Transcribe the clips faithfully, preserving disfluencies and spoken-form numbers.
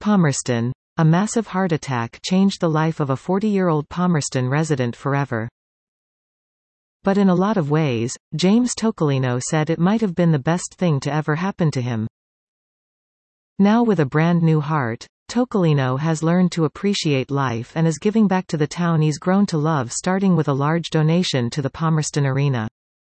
Palmerston. A massive heart attack changed the life of a forty-year-old Palmerston resident forever. But in a lot of ways, James Tocolino said it might have been the best thing to ever happen to him. Now with a brand new heart, Tocolino has learned to appreciate life and is giving back to the town he's grown to love, starting with a large donation to the Palmerston Arena.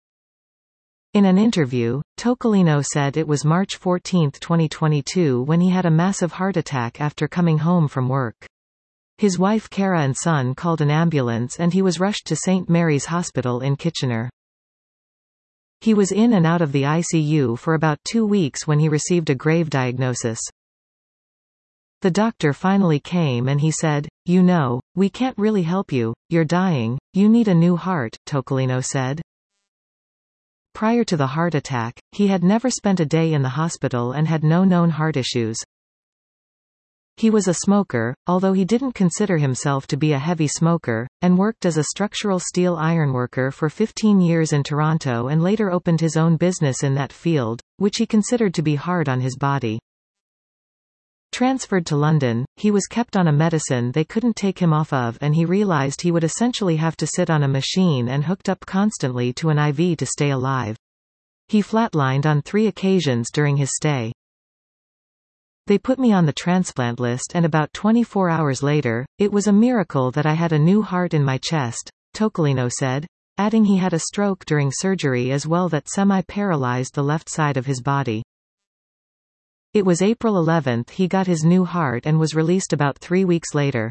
In an interview, Tocolino said it was March fourteenth twenty twenty-two when he had a massive heart attack after coming home from work. His wife Cara and son called an ambulance and he was rushed to Saint Mary's Hospital in Kitchener. He was in and out of the I C U for about two weeks when he received a grave diagnosis. The doctor finally came and he said, "You know, we can't really help you, you're dying, you need a new heart," Tocolino said. Prior to the heart attack, he had never spent a day in the hospital and had no known heart issues. He was a smoker, although he didn't consider himself to be a heavy smoker, and worked as a structural steel ironworker for fifteen years in Toronto and later opened his own business in that field, which he considered to be hard on his body. Transferred to London, he was kept on a medicine they couldn't take him off of, and he realized he would essentially have to sit on a machine and hooked up constantly to an I V to stay alive. He flatlined on three occasions during his stay. "They put me on the transplant list and about twenty-four hours later, it was a miracle that I had a new heart in my chest," Tocolino said, adding he had a stroke during surgery as well that semi-paralyzed the left side of his body. It was April eleventh he got his new heart and was released about three weeks later.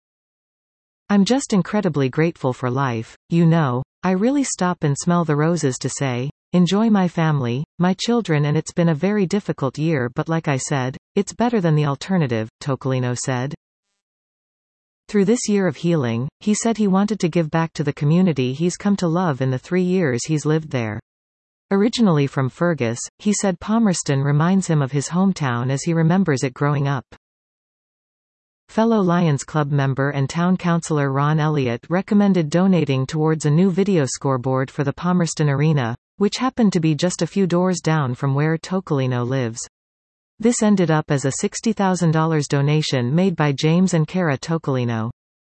"I'm just incredibly grateful for life, you know, I really stop and smell the roses to say, enjoy my family, my children, and it's been a very difficult year, but like I said, it's better than the alternative," Tocolino said. Through this year of healing, he said he wanted to give back to the community he's come to love in the three years he's lived there. Originally from Fergus, he said Palmerston reminds him of his hometown as he remembers it growing up. Fellow Lions Club member and town councillor Ron Elliott recommended donating towards a new video scoreboard for the Palmerston Arena, which happened to be just a few doors down from where Tocolino lives. This ended up as a sixty thousand dollars donation made by James and Cara Tocolino.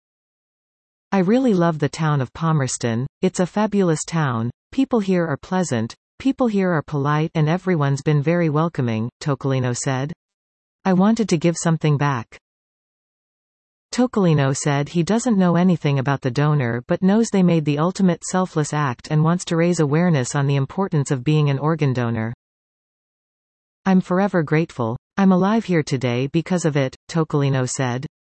"I really love the town of Palmerston, it's a fabulous town, people here are pleasant, people here are polite and everyone's been very welcoming," Tocolino said. "I wanted to give something back." Tocolino said he doesn't know anything about the donor but knows they made the ultimate selfless act and wants to raise awareness on the importance of being an organ donor. "I'm forever grateful. I'm alive here today because of it," Tocolino said.